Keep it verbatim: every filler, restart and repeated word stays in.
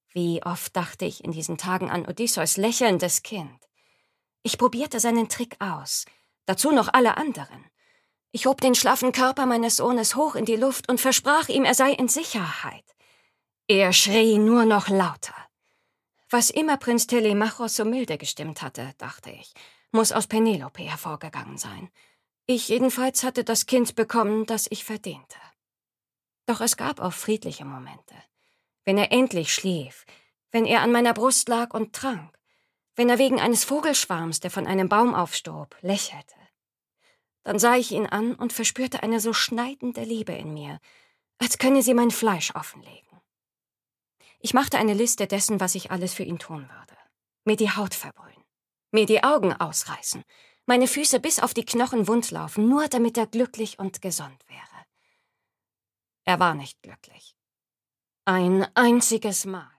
Wie oft dachte ich in diesen Tagen an Odysseus lächelndes Kind. Ich probierte seinen Trick aus, dazu noch alle anderen. Ich hob den schlaffen Körper meines Sohnes hoch in die Luft und versprach ihm, er sei in Sicherheit. Er schrie nur noch lauter. Was immer Prinz Telemachos so milde gestimmt hatte, dachte ich, muss aus Penelope hervorgegangen sein. Ich jedenfalls hatte das Kind bekommen, das ich verdiente. Doch es gab auch friedliche Momente. Wenn er endlich schlief, wenn er an meiner Brust lag und trank, wenn er wegen eines Vogelschwarms, der von einem Baum aufstob, lächelte. Dann sah ich ihn an und verspürte eine so schneidende Liebe in mir, als könne sie mein Fleisch offenlegen. Ich machte eine Liste dessen, was ich alles für ihn tun würde. Mir die Haut verbrühen, mir die Augen ausreißen, meine Füße bis auf die Knochen wundlaufen, nur damit er glücklich und gesund wäre. Er war nicht glücklich. Ein einziges Mal.